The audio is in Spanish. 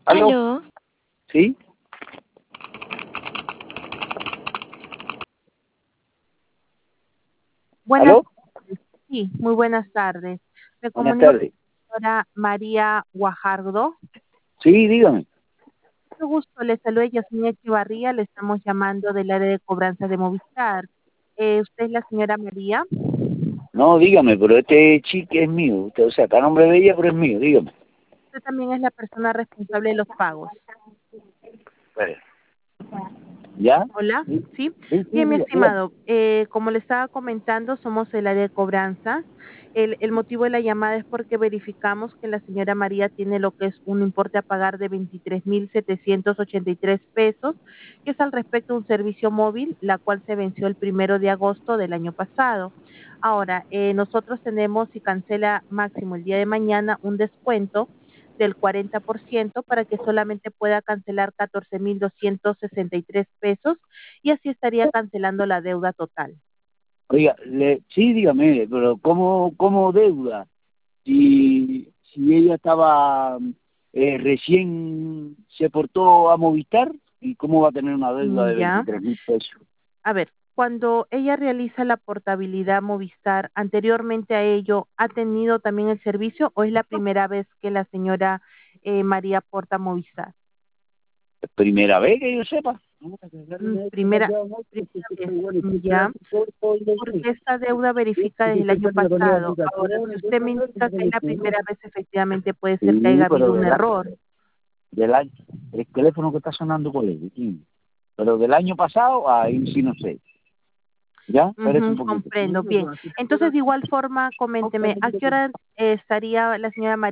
¿Aló? Aló, ¿Sí? Buenas ¿Aló? tardes. Sí, muy buenas tardes. Me Buenas comunico tardes. con la señora María Guajardo. Sí, dígame. Mucho gusto, le saluda Yasmina Echevarría, le estamos llamando del área de cobranza de Movistar. ¿Usted es la señora María? No, dígame, pero este chique es mío. Usted, o sea, está a nombre de ella, pero es mío, dígame. Usted también es la persona responsable de los pagos. Espere. ¿Ya? Hola, ¿sí? Sí, Bien, mi dígame. estimado, como le estaba comentando, somos el área de cobranza. El motivo de la llamada es porque verificamos que la señora María tiene lo que es un importe a pagar de 23.783 pesos, que es al respecto de un servicio móvil, la cual se venció el 1 de agosto del año pasado. Ahora, nosotros tenemos, si cancela máximo el día de mañana, un descuento del 40% para que solamente pueda cancelar 14.263 pesos y así estaría cancelando la deuda total. Oiga, sí, dígame, pero ¿cómo deuda? Si ella estaba recién se portó a Movistar, ¿y cómo va a tener una deuda de Ya, 23.000 pesos? a ver, cuando ella realiza la portabilidad Movistar, anteriormente a ello, ¿ha tenido también el servicio o es la primera vez que la señora María porta Movistar? Primera vez que yo sepa. Primera vez, ya. Porque esta deuda verifica desde el año pasado. Ahora, si usted me indica que es la primera vez, efectivamente puede ser que Sí, haya pero habido un error. del año, el teléfono que está sonando con él, sí. Pero del año pasado, ahí sí no sé. ¿Ya? Espérese un poquito. Comprendo, bien. Entonces, de igual forma, coménteme, ¿a qué hora estaría la señora María